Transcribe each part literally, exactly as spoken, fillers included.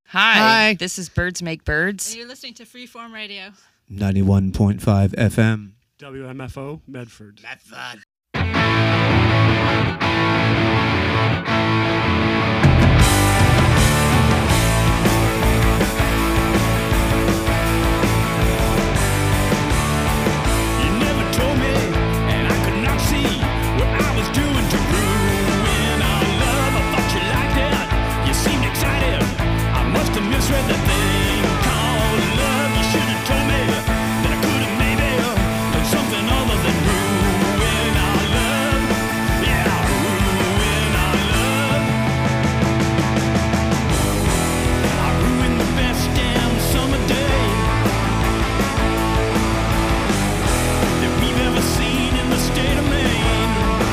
Hi, Hi. this is Birds Make Birds. And you're listening to Freeform Radio. ninety-one point five F M. W M F O, Medford. Medford. You never told me, and I could not see what I was doing to ruin our love. I thought you liked it, you seemed excited. I must have misread the thing called love. You should have told me that I could have maybe done something other than ruin our love. Yeah, ruin our love. I ruined the best damn summer day that we've ever seen in the state of Maine.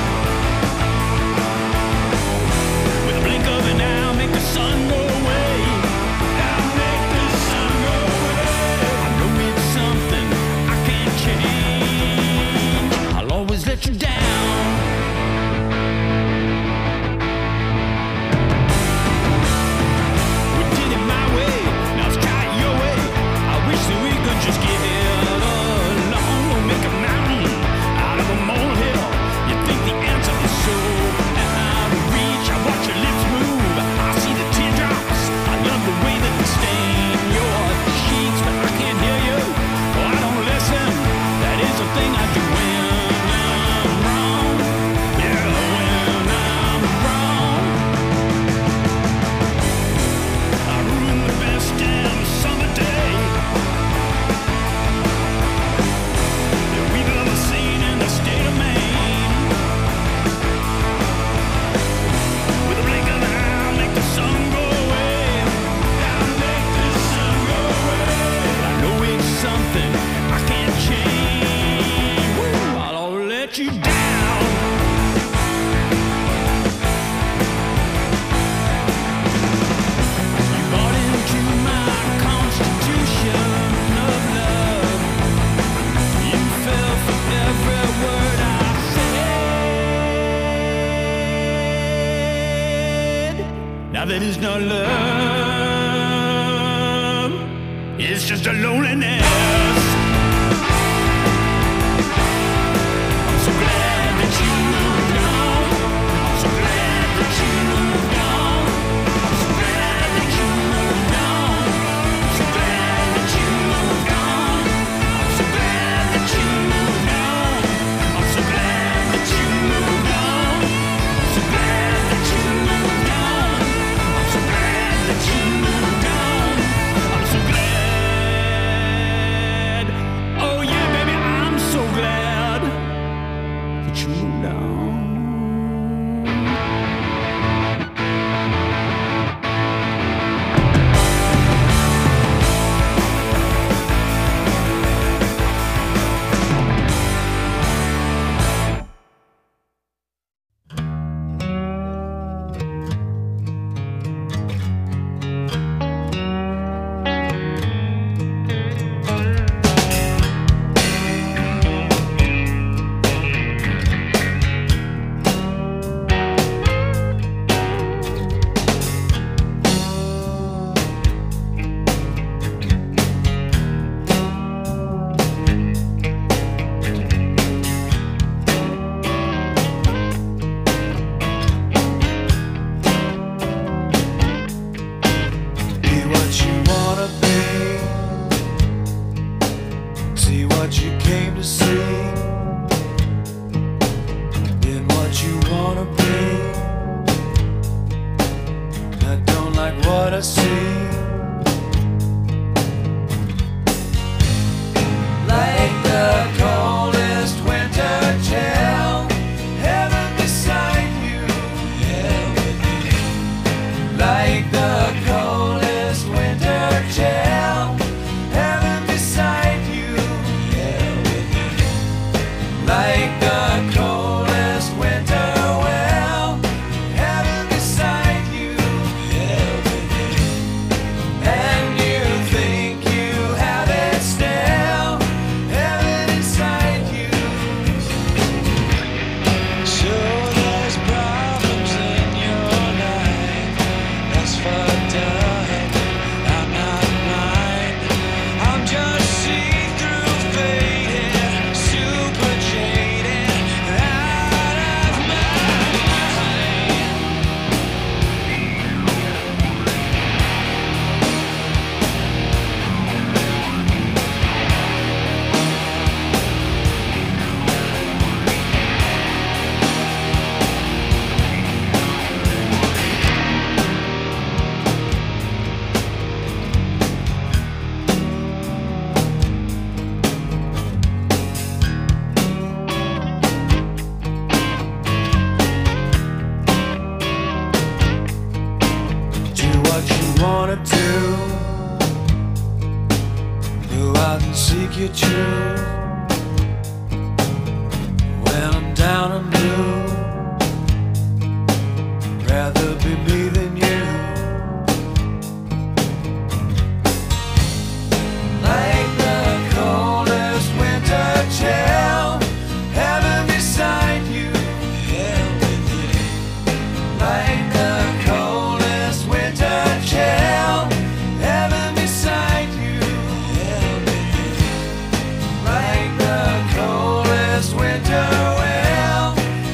With a blink of an eye, I'll make the sun go away. I'll make the sun go away. I know it's something I can't change. I'll always let you down. We did it my way, now let's try it your way. I wish that we could just get along. We'll make a mountain out of a molehill. You think the answer is so out of reach? I watch your lips move, I see the teardrops. I love the way that they stain your cheeks, but I can't hear you. Oh, I don't listen. That is a thing I do when I'm wrong. Yeah, when I'm wrong. I ruined the best damn summer day that we've ever seen in the state of Maine. With a blink of an eye, I'll make the sun go away. I'll make the sun go away. I know it's something I can't change. Woo, I'll let you down. You bought into my constitution of love. You fell for every word I said. Now that is not love, it's just a loneliness. I'm so glad that you moved on. I'm so glad that you moved on. I'm so glad that you moved on. I'm so glad that you moved on. I'm so glad that you moved on. I'm so glad that you moved on. I'm so glad that you moved on. I'm so glad that you moved on. I'm so glad. Oh yeah, baby, I'm so glad that you moved on. Be what you wanna be. See what you came to see. Been what you wanna be. I don't like what I see. Like the coldest winter chill. Heaven beside you. Like the coldest winter chill, heaven beside you. Like the coldest winter well, heaven beside you. wanted to go out and seek your truth. When I'm down and blue, rather be me than you. Like the coldest winter chill, heaven beside you, hell with you. Like the coldest winter chill, heaven beside you, hell with you. Like the coldest winter wind,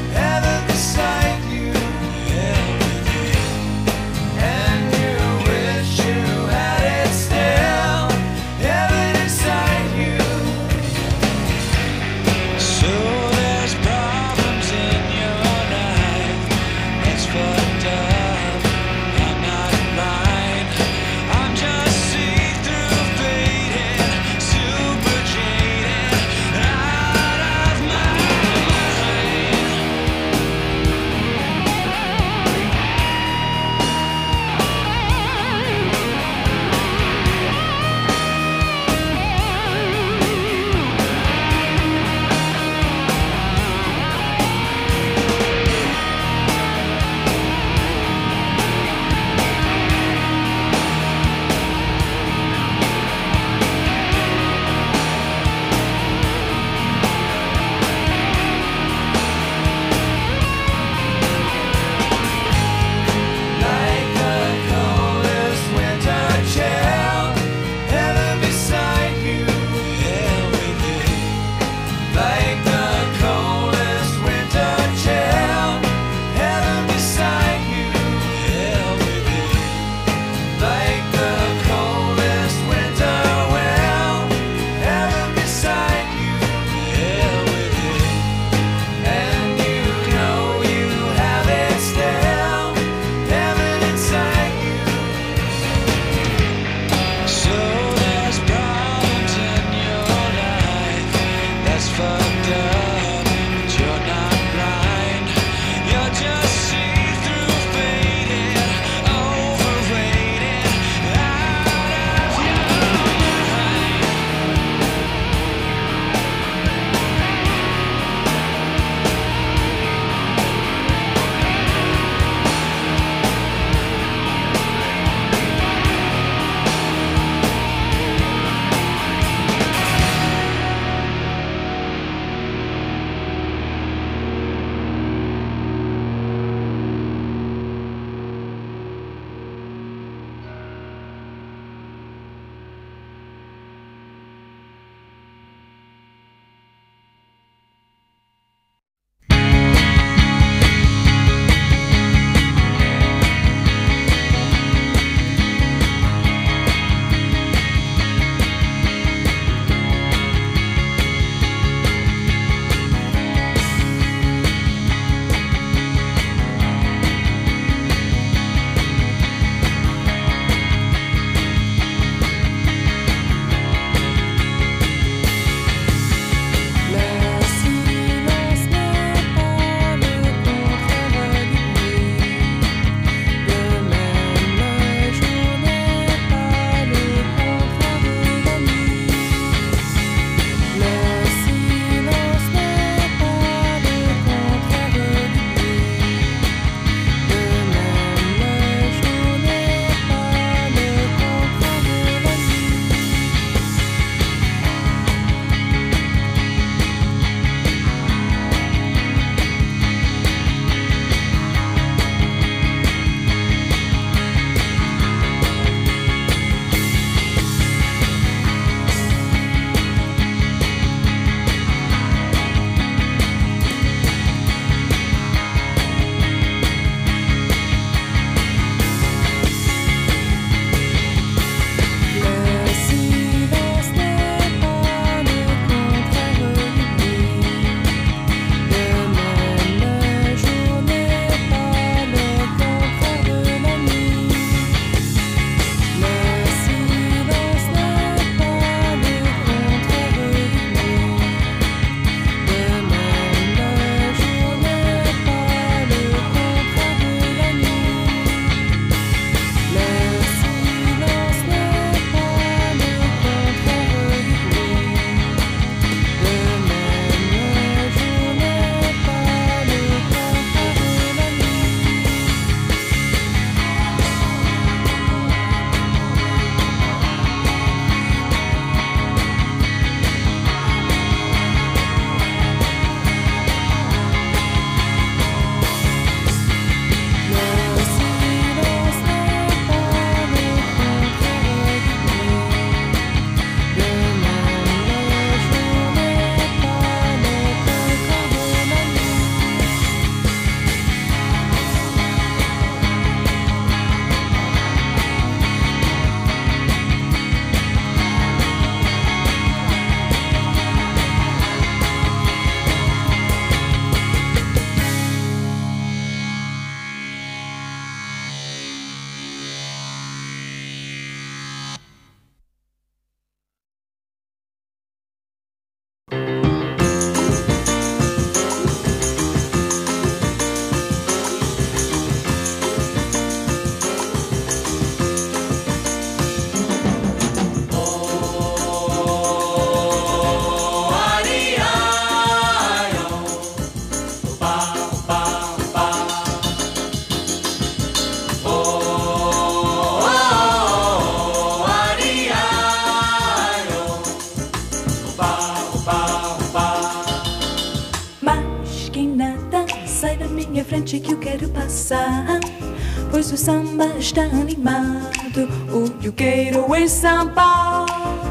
frente que eu quero passar, pois o samba está animado. O que eu quero é samba,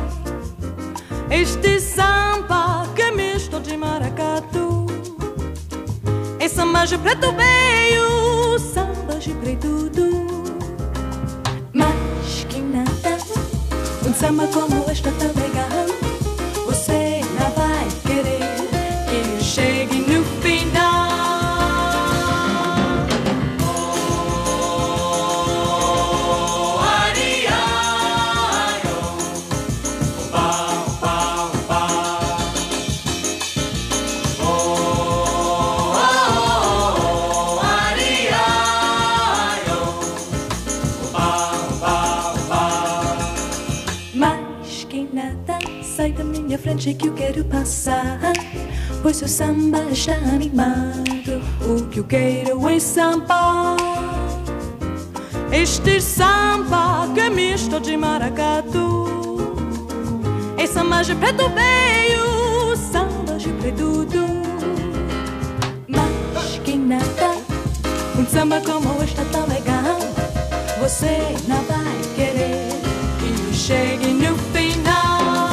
este samba que é misto de maracatu. É samba de preto veio, samba de preto do. Mas que nada, um samba como este tá legal. Você não vai querer que eu chegue no final. Sai da minha frente que eu quero passar, pois o samba está animado. O que eu quero é samba, este samba que é misto de maracatu. É samba de preto veio, samba de preto do. Mas que nada, um samba como este tá legal. Você não vai querer que eu chegue no final.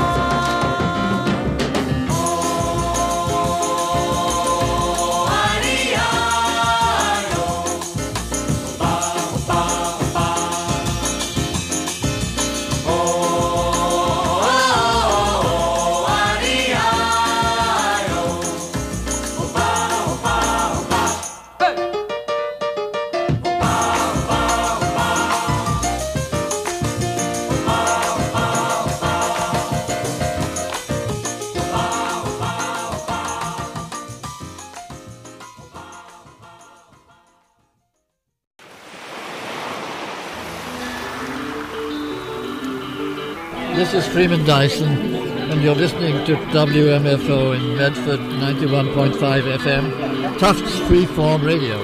This is Freeman Dyson, and you're listening to W M F O in Medford, ninety-one point five F M, Tufts Freeform Radio.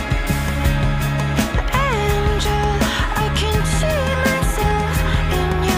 Angel, I can see myself in you.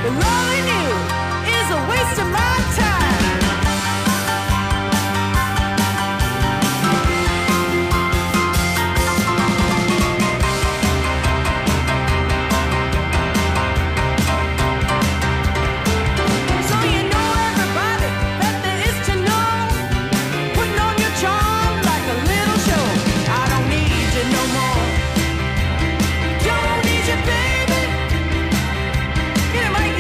But loving you is a waste of my time. So you know everybody that there is to know, putting on your charm like a little show. I don't need you no more. Don't need you, baby. Get it, Mikey.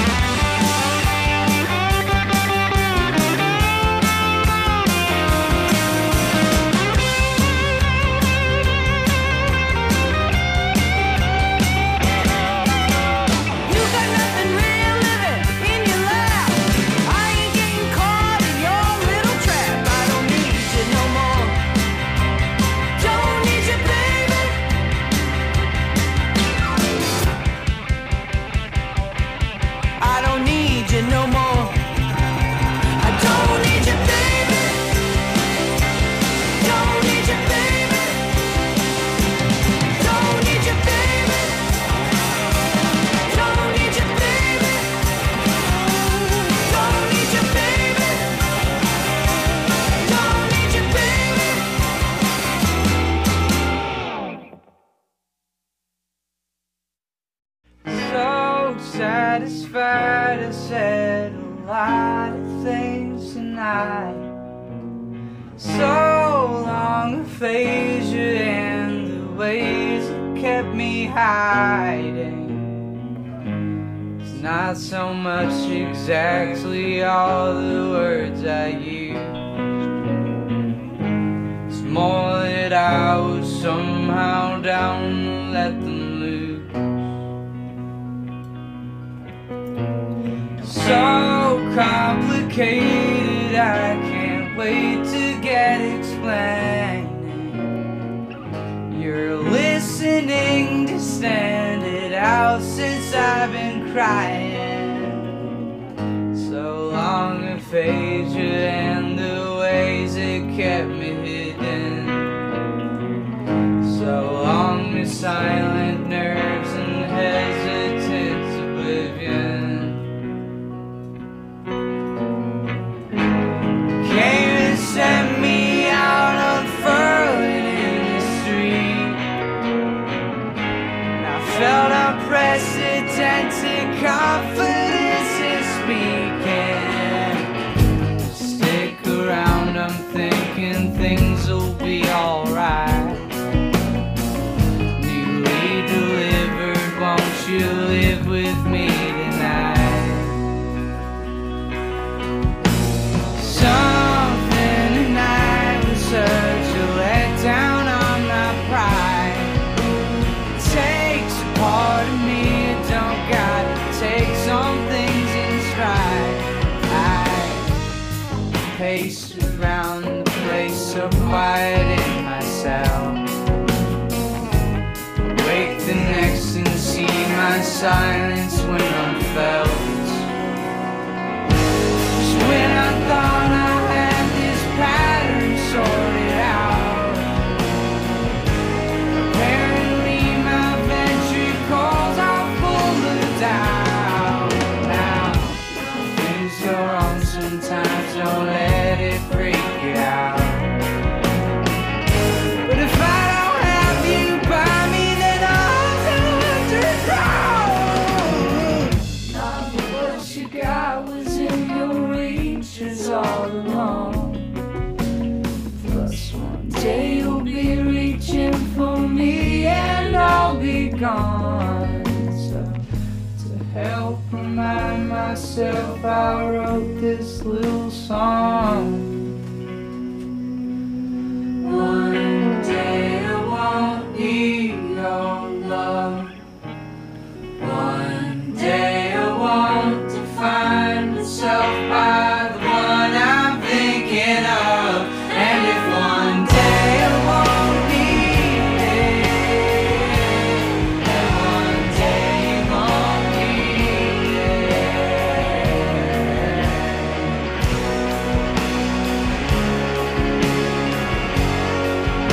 You got nothing real living in your lap. I ain't getting caught in your little trap. I don't need you no more. Don't need you, baby. I don't need you no more. I don't need you, baby. Don't need you, baby. Don't need you, baby. Don't need you, baby. Don't need you, baby. Don't need you, baby. So satisfied, I said a lot of things tonight. So long aphasia and the ways that kept me hiding. It's not so much exactly all the words I use. It's more that I was somehow down to let them loose. So complicated, I can't wait to get explaining. You're listening to stand it out since I've been crying. So long aphasia and the ways it kept me hidden. So long the silent nerves and hesitant oblivion. Came and sent me out unfurling in the street. And I felt unprecedented confidence in speaking. Stick around, I'm thinking things will be alright. Newly delivered, won't you live with me tonight? Something tonight was such a letdown on my pride. It takes a part of me, it don't got to take some things in stride. I paced around the place so quiet in myself. Wake the next and see my silence when I'm felt. When I thought I had this pattern sorted out, apparently my ventricles are full of doubt. Now, things go wrong sometimes, don't let it freak you out. But if I don't have you by me, then I'll have to drown. Not what you got was in your reaches all along. Plus one day you'll be reaching for me and I'll be gone. So to help remind myself, I wrote this little song. One day I won't need your love. One day I want to find myself by the one I'm thinking of. And if one day I won't need it, and one day you won't need it.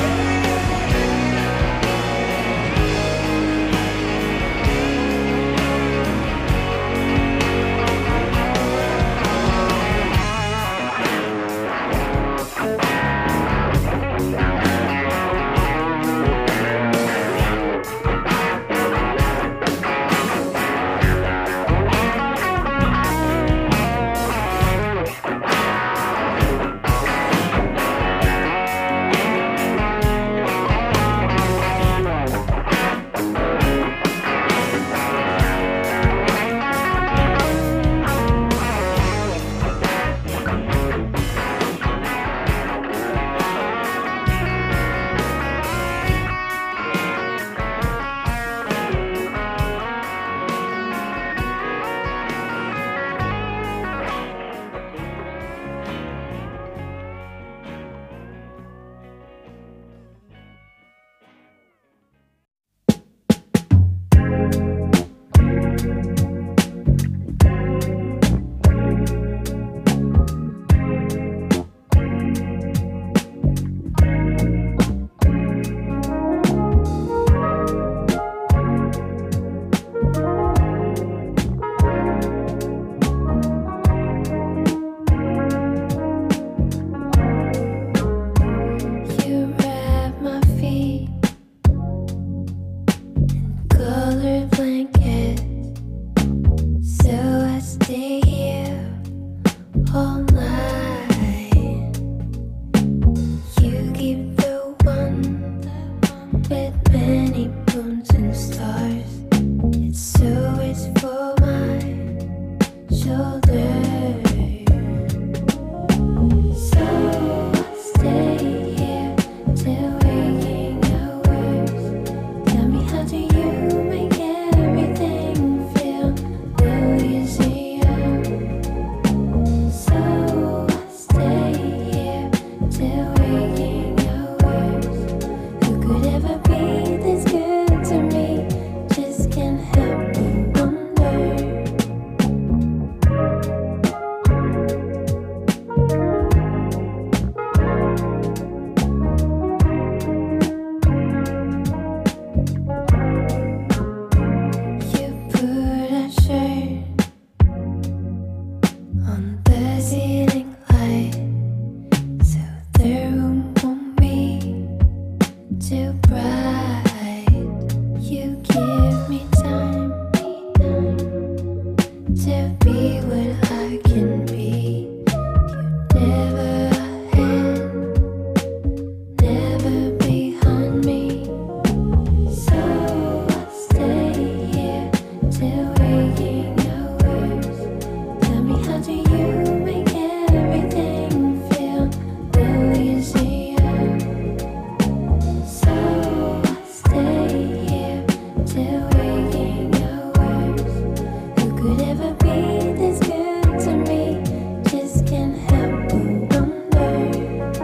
Give me time to be what I can be. You never ahead, never behind me. So I'll stay here till waking hours. Tell me, how do you make everything feel a little easier? So I'll stay here till waking hours. Who could ever be this good to me? Just can't help but wonder.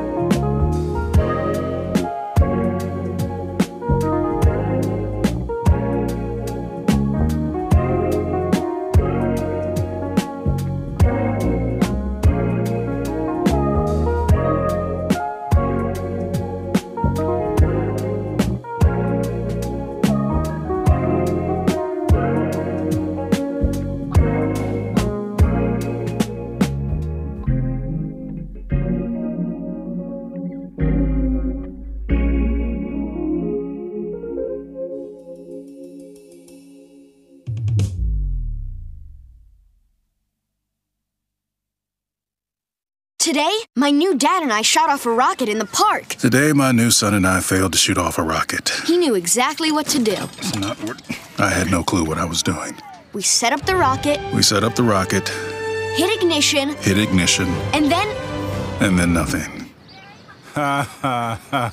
Today, my new dad and I shot off a rocket in the park. Today, my new son and I failed to shoot off a rocket. He knew exactly what to do. It's not what I had no clue what I was doing. We set up the rocket, We set up the rocket, hit ignition, hit ignition, and then... and then nothing. Ha ha ha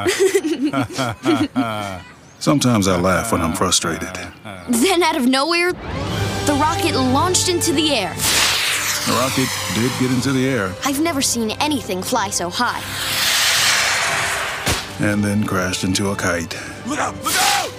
ha. Sometimes I laugh when I'm frustrated. Then out of nowhere, the rocket launched into the air. The rocket did get into the air I've never seen anything fly so high. and then crashed into a kite. Look out! Look out!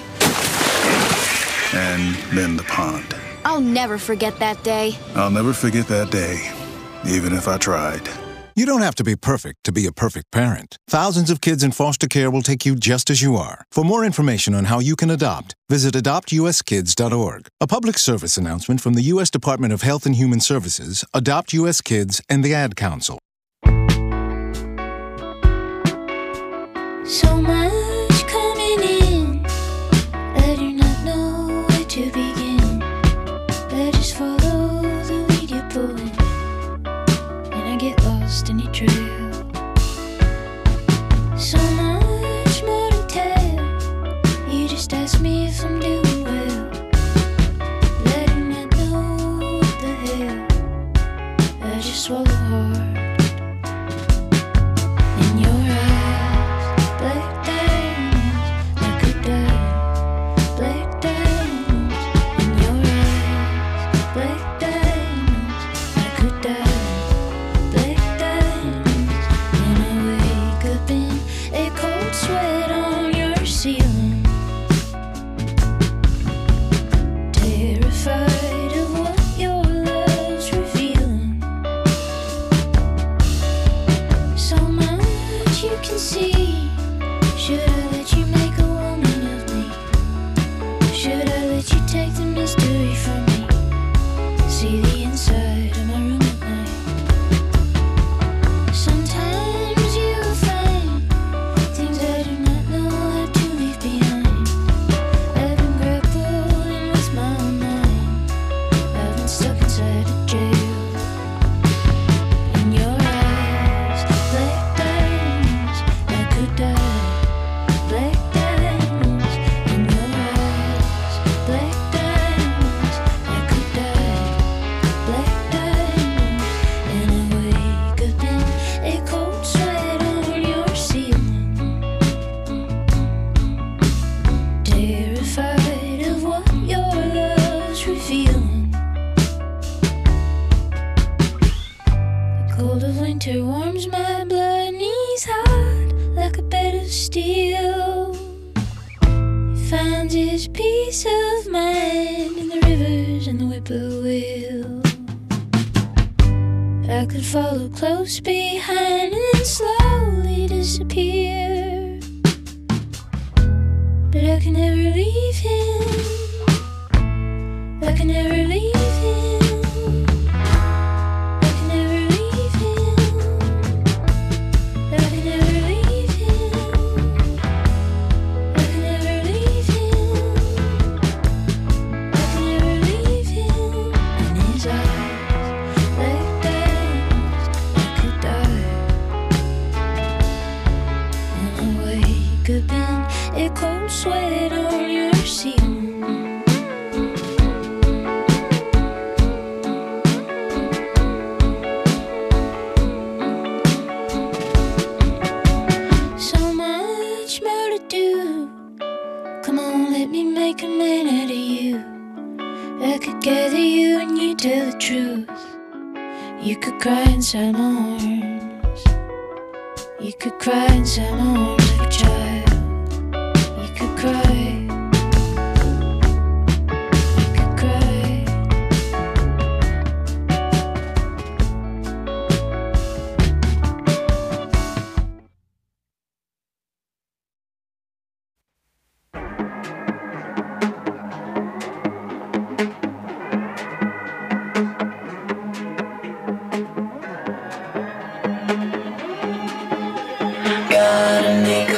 And then the pond. I'll never forget that day. I'll never forget that day, even if I tried. You don't have to be perfect to be a perfect parent. Thousands of kids in foster care will take you just as you are. For more information on how you can adopt, visit adopt u s kids dot org. A public service announcement from the U S Department of Health and Human Services, Adopt U S Kids, and the Ad Council. So much coming in, I do not know where to begin. I just follow the lead you're pulling, and I get lost in your trail. So much more to tell, you just ask me if I'm doing well. I do not know what the hell, I just swallow hard. In your eyes, black diamonds, I could die. Black diamonds, in your eyes, black diamonds, I could die. Black diamonds, and I wake up in a cold sweat on your ceiling. Terrified of what your love's revealing. So much you can see. Should I let you make a woman of me? Should I let you take the mystery from me? See the inside of my room at night. Sometimes you'll find things I do not know how to leave behind. I've been grappling with my own mind. I've been stuck inside a jail. In your eyes, black diamonds, I could die. Black diamonds, in your eyes, black diamonds, I could die. Black diamonds, and I wake up in a cold sweat on your ceiling. Terrified of what your love's revealing. The cold of winter warms my blood, knees hot like a bed of steel. He finds his peace of mind in the rivers and the whippoorwill. I could follow close behind and then slowly disappear, but I can never leave him. I can never leave him. I can never leave him. I can never leave him. I can never leave him. looking at you. I could gather you and you tell the truth. You could cry inside my arms. You could cry inside my arms like a child. You could cry. You could cry. Gotta make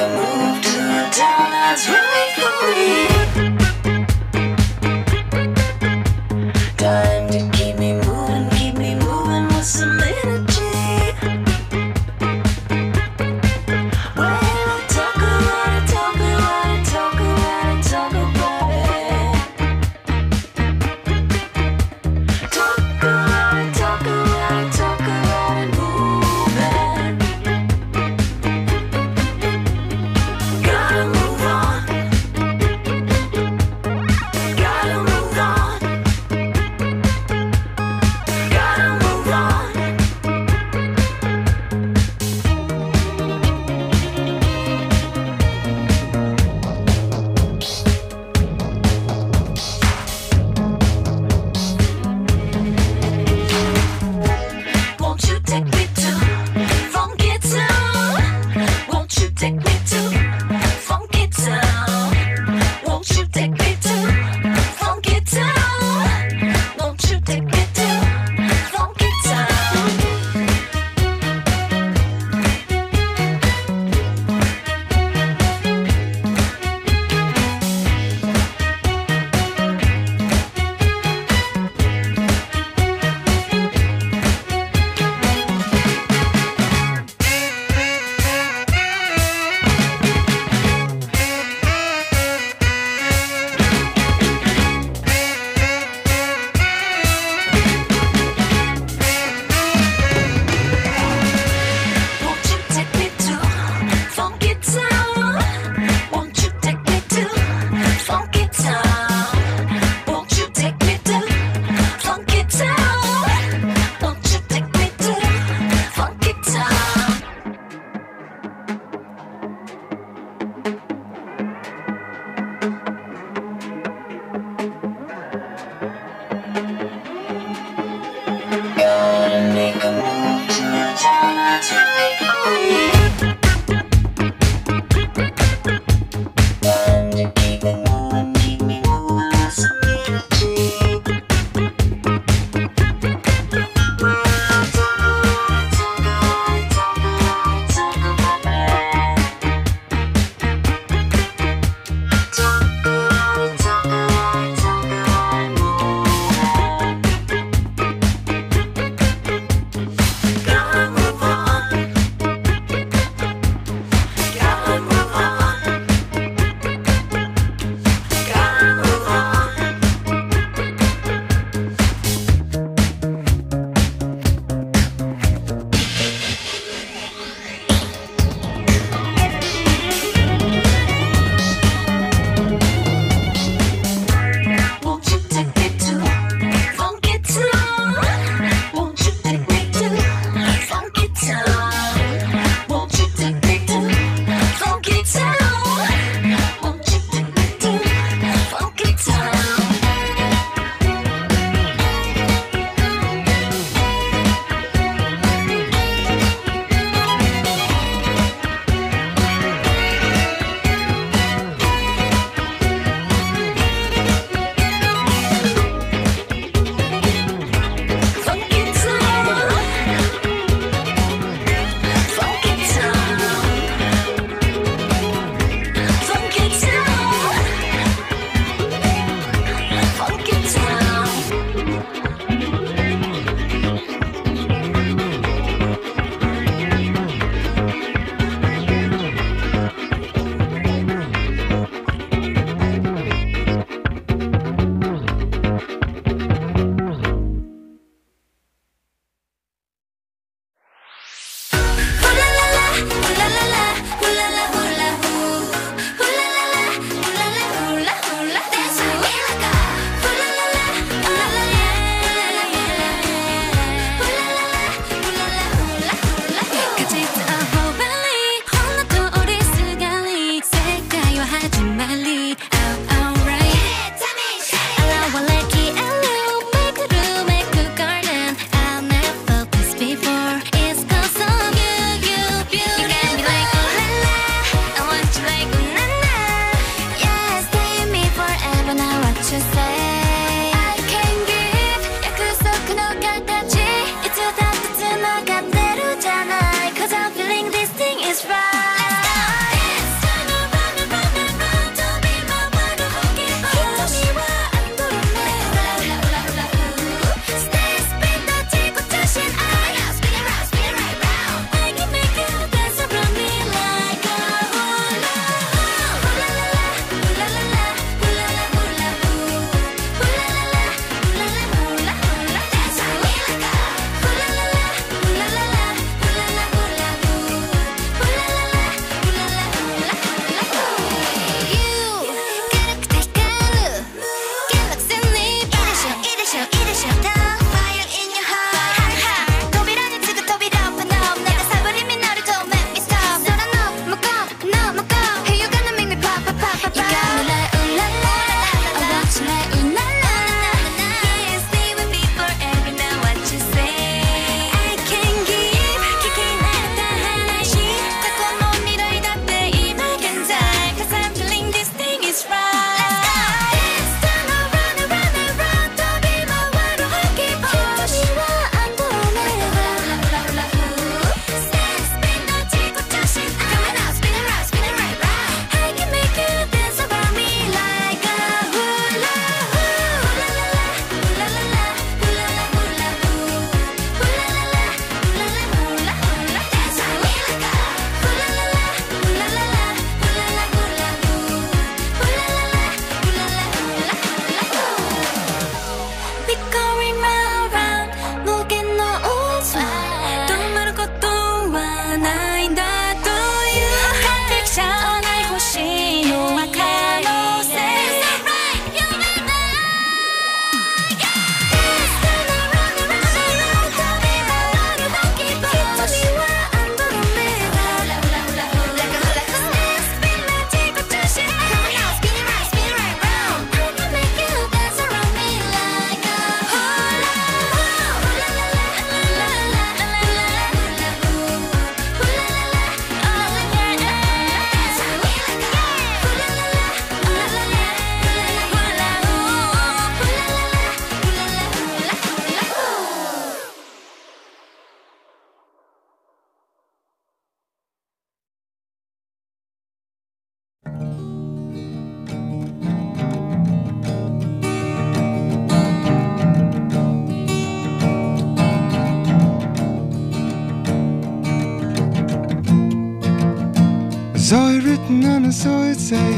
saw it written and I saw it say,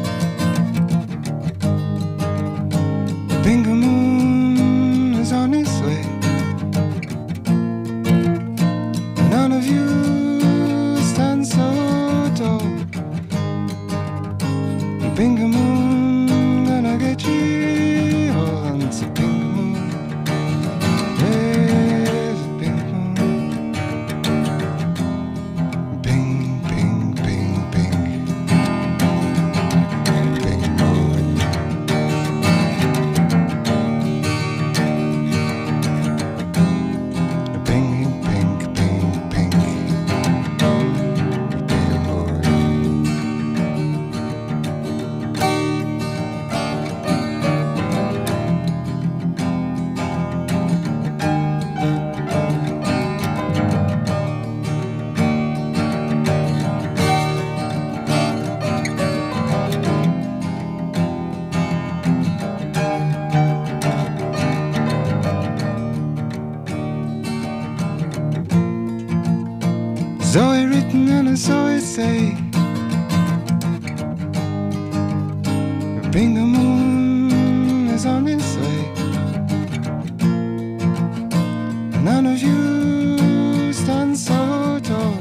Bingo Moon is on its way. None of you stand so tall. Bingo Moon, gonna get you all. It's a bingo moon. There's a bingo moon. Bing, bing, bing, bing. Bingo moon. Bing, bing, bing, bing. Bingo moon. Saw it written and I saw it say, Bingo Moon is on its way. None of you stand so tall.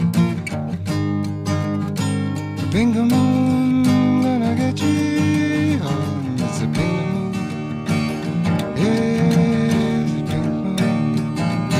Bingo Moon, gonna get you home. It's a bingo moon. Yeah, it's a bingo moon.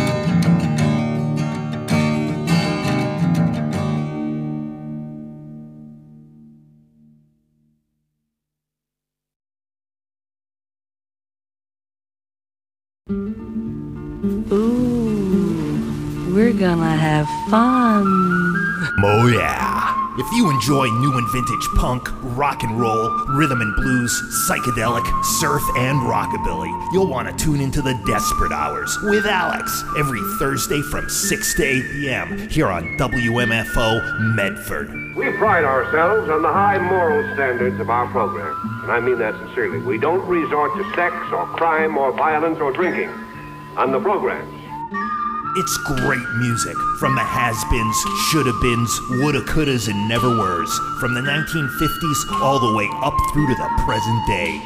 Ooh, we're gonna have fun. Oh yeah! If you enjoy new and vintage punk, rock and roll, rhythm and blues, psychedelic, surf, and rockabilly, you'll want to tune into the Desperate Hours with Alex every Thursday from six to eight p.m. here on W M F O Medford. We pride ourselves on the high moral standards of our program, and I mean that sincerely. We don't resort to sex or crime or violence or drinking on the programs. It's great music from the has-beens, shoulda-beens, woulda, couldas, and never-weres, from the nineteen fifties all the way up through to the present day.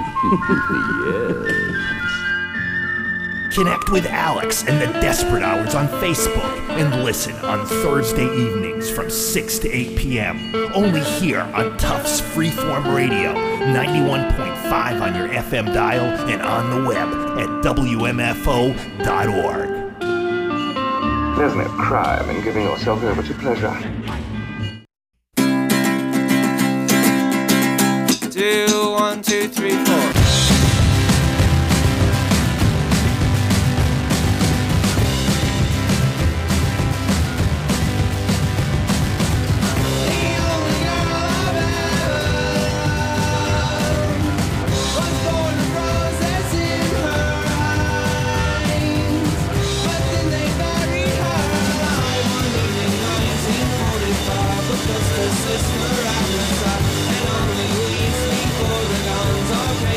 Yes. Connect with Alex and the Desperate Hours on Facebook and listen on Thursday evenings from six to eight p.m. only here on Tufts Freeform Radio, ninety-one point five on your F M dial and on the web at W M F O dot org. There's no crime in giving yourself over to pleasure. Two, one, two, three, four. Esmeralda, and only we sleep for the guns are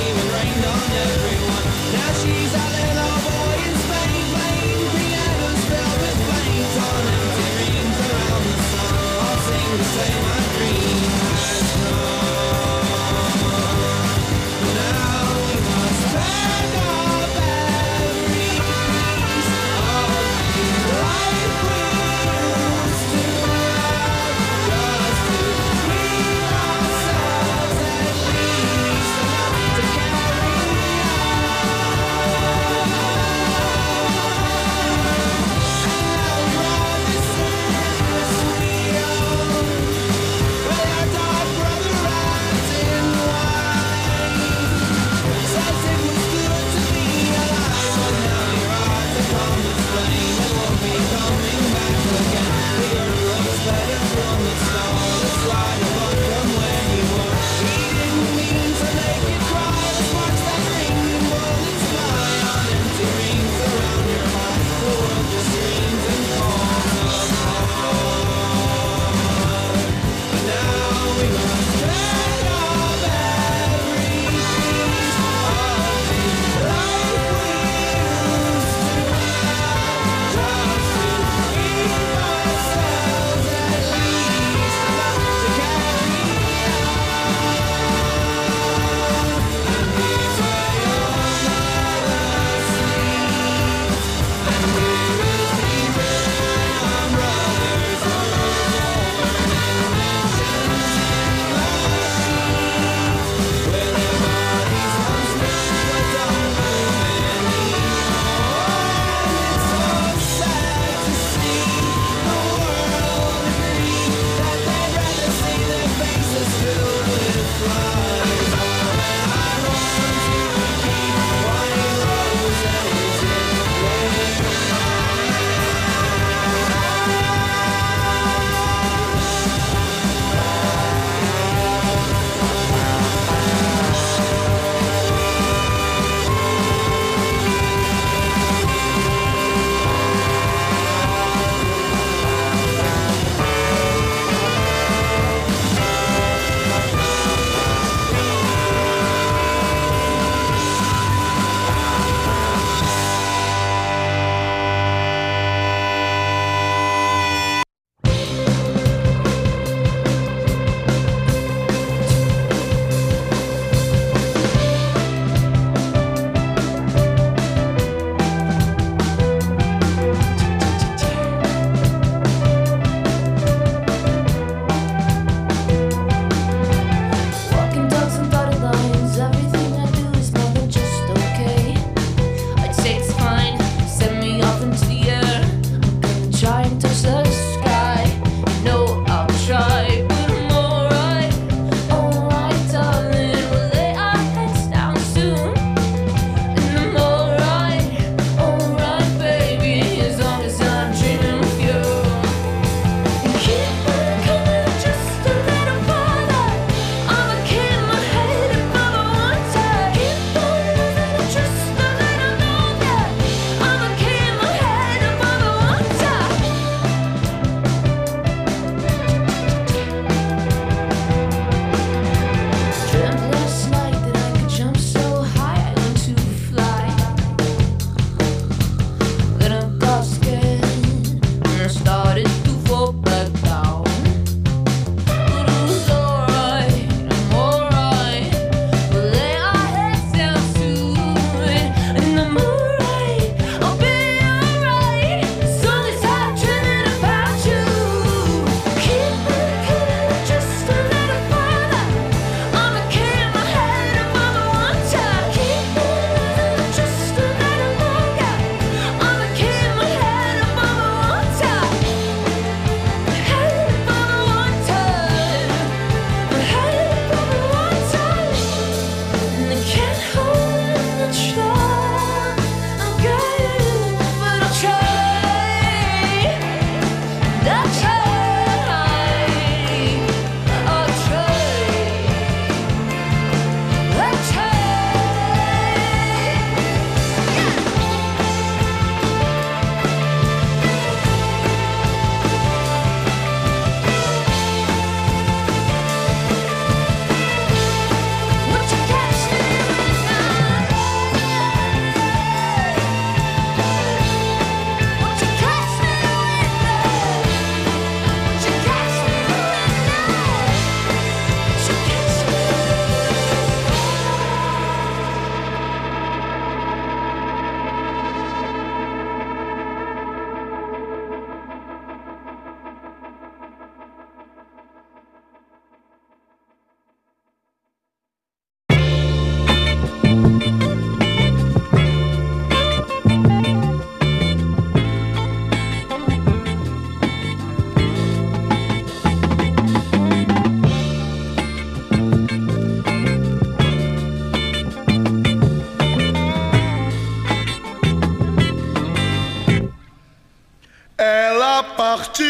partiu,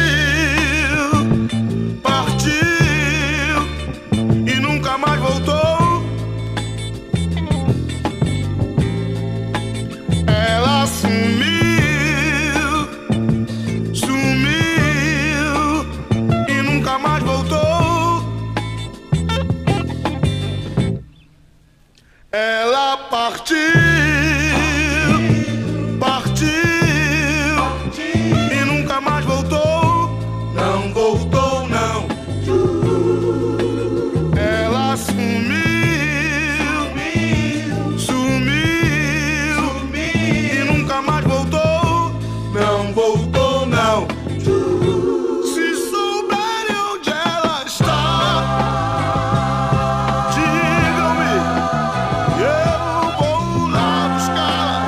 partiu e nunca mais voltou. Ela sumiu, sumiu e nunca mais voltou. Ela partiu, partiu e nunca mais voltou. Não voltou, não. Ela sumiu, sumiu e nunca mais voltou. Não voltou, não. Se souberem onde ela está, digam-me, eu vou lá buscar.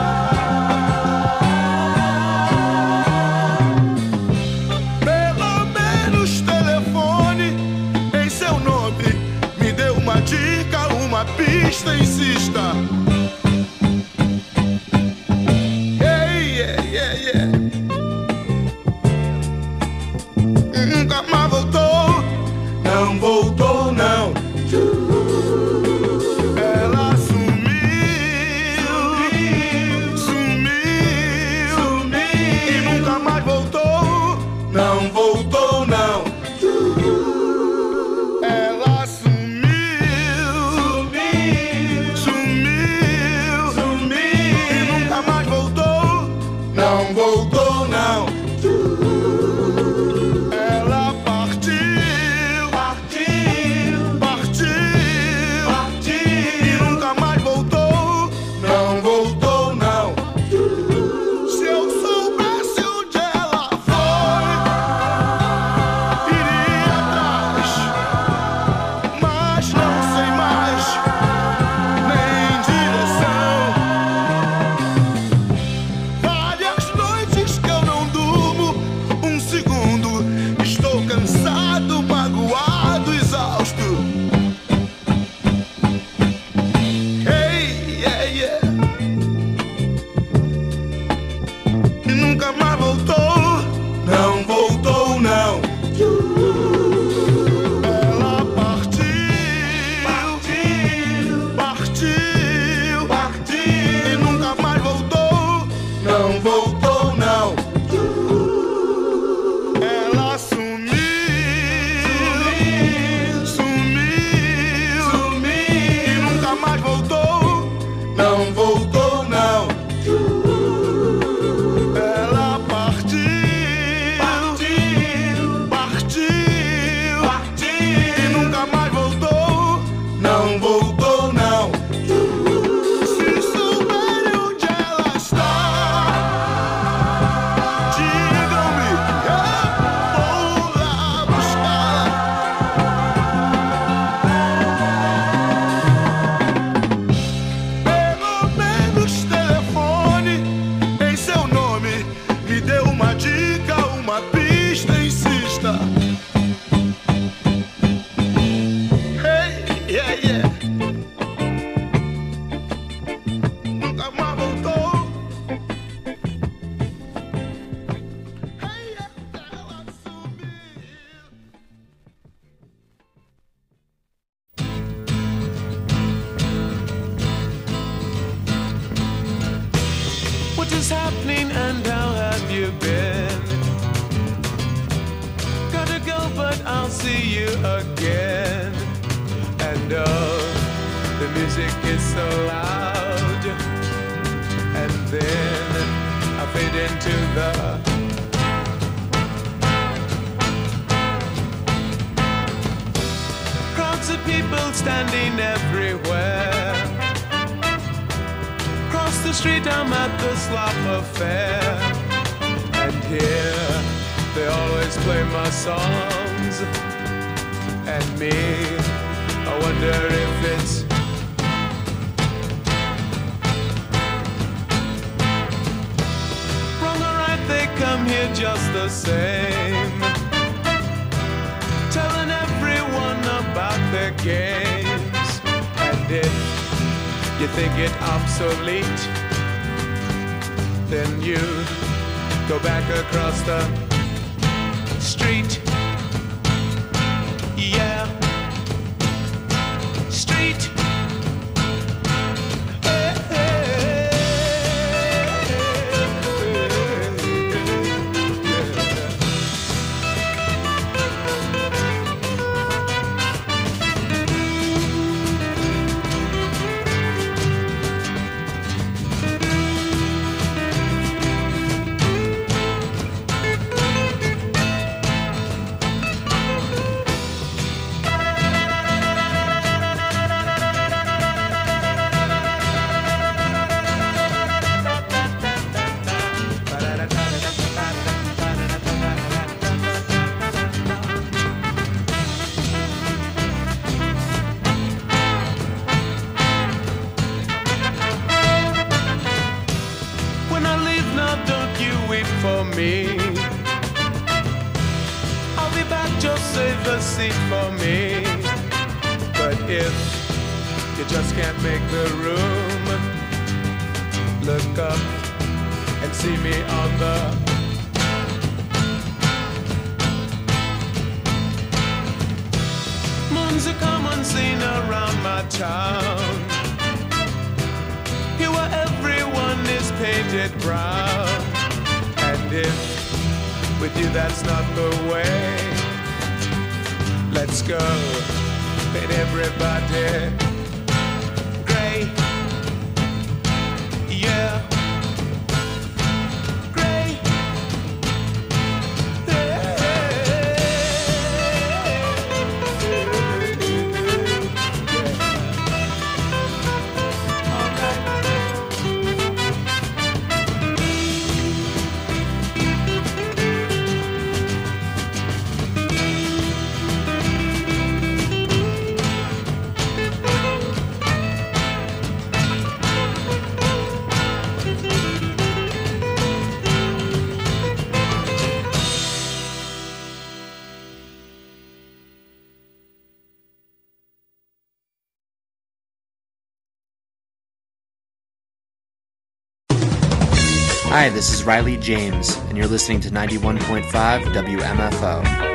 Pelo menos telefone em seu nome, me dê uma dica, uma pista, insista. Hey, yeah, yeah, yeah. Nunca mais voltou, não voltou, não. Ela sumiu, sumiu e nunca mais voltou, não voltou, não. Ela sumiu, sumiu, sumiu e nunca mais voltou, não voltou, não. Ela partiu, partiu, partiu, partiu e nunca mais voltou, não voltou, não. Se eu soubesse onde ela foi, iria atrás, mas não sei mais nem direção. Várias noites que eu não durmo um segundo, estou cansado, magoado, exausto. Hey, yeah, yeah. E nunca mais voltou, não voltou, não. Ela partiu, partiu, partiu, partiu e nunca mais voltou, não voltou, não. Ela sumiu, sumiu, sumiu e nunca mais voltou, não voltou, não. Ela partiu, partiu, partiu, partiu e nunca mais voltou, não voltou, não. Se souberem onde ela está, digam-me, eu vou lá buscar. Pelo menos telefone em seu nome, me dê uma dica, uma pista, insista. Hey, yeah, yeah. Nunca mais voltou. Hey, yeah, ela sumiu. What is happening and how have you been? Gotta go, but I'll see you again. And oh, the music is so loud. And then I fade into the crowds of people standing everywhere. Across the street I'm at the slop affair, and here they always play my songs. And me, I wonder if it's wrong or right, they come here just the same, telling everyone about their games. And if you think it obsolete, then you go back across the Street. Yeah. Street. Hey, hey, when I leave now, don't you wait for me. I'll be back, just save a seat for me. But if you just can't make the room, look up and see me on the moon's a common scene around my town. Here where everyone is painted brown. And if with you that's not the way, let's go, paint everybody gray. Yeah. Gray. Hi, this is Riley James, and you're listening to ninety-one point five W M F O.